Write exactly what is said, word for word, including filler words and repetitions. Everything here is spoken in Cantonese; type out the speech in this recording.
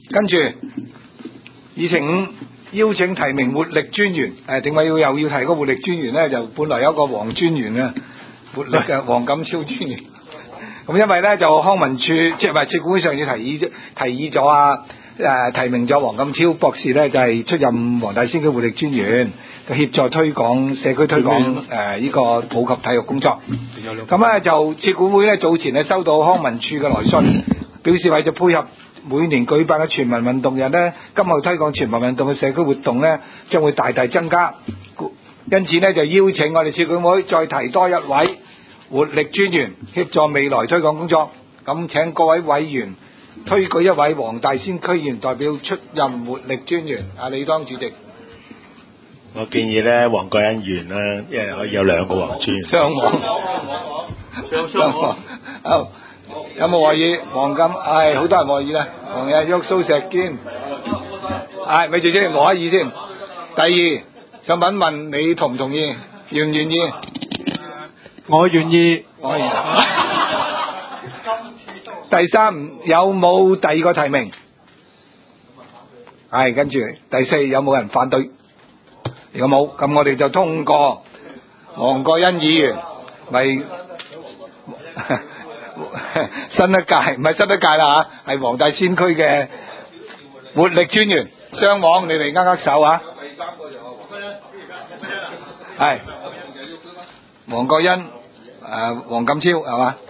跟住議程五，邀請提名活力專員。誒點解要又要提個活力專員呢？就本來有一個黃專員啊，活力嘅黃錦超專員。咁因為咧就康文署即係話設管會上次提議提議咗啊誒提名咗黃錦超博士咧就係、是、出任黃大仙區活力專員，協助推廣社區推廣誒呢、呃這個普及體育工作。咁咧就設管會咧早前咧收到康文署嘅來信，表示為咗配合每年舉辦嘅全民運動日咧，今後推廣全民運動嘅社區活動咧將會大大增加，因此咧就邀請我哋設管會再提多一位活力專員協助未來推廣工作。咁請各位委員推舉一位黃大仙區議員代表出任活力專員。啊，你當主席。 我建議咧黃國恩議員啦，因為可以有兩個黃專員。 雙黃。雙雙黃。好，有冇和議？黃金，係好多人和議啦。黃日旭、蘇石堅。係咪住先？和議先。第二，想問問你同唔同意？願唔願意？ 我願意。 我願意。第三，有冇第二個提名？係，跟住第四，有冇人反對？如果冇，咁我哋就通過黃國恩議員為新一屆，唔係新一屆啦嚇，係黃大仙區嘅活力專員。雙黃，你哋握握手啊！係黃國恩、誒黃錦超係嘛？